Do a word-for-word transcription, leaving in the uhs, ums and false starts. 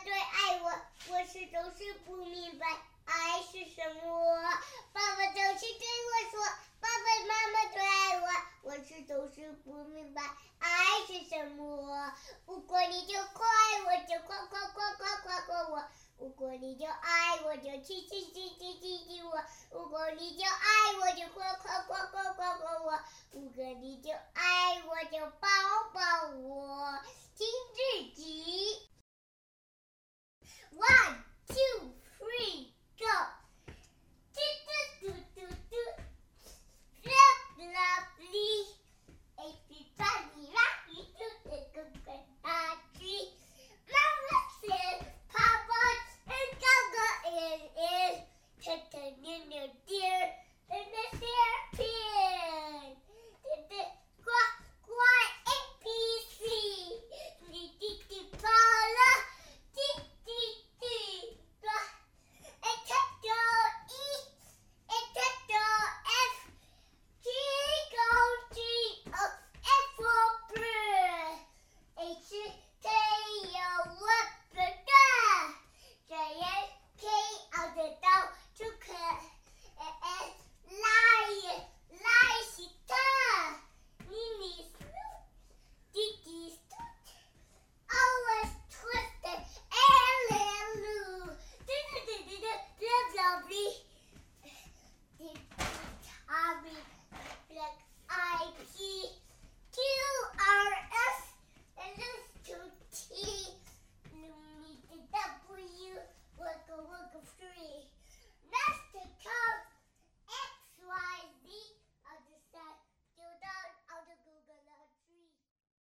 最爱我，我始终是不明白爱是什么。爸爸总是对我说，爸爸妈妈最爱我，我始终是不明白爱是什么。如果你就夸我，就夸夸夸夸夸夸我；如果你就爱我，就亲亲亲亲亲亲我；如果你就爱我，就夸夸夸夸夸夸我；如果你就爱我，就抱抱我。听日记。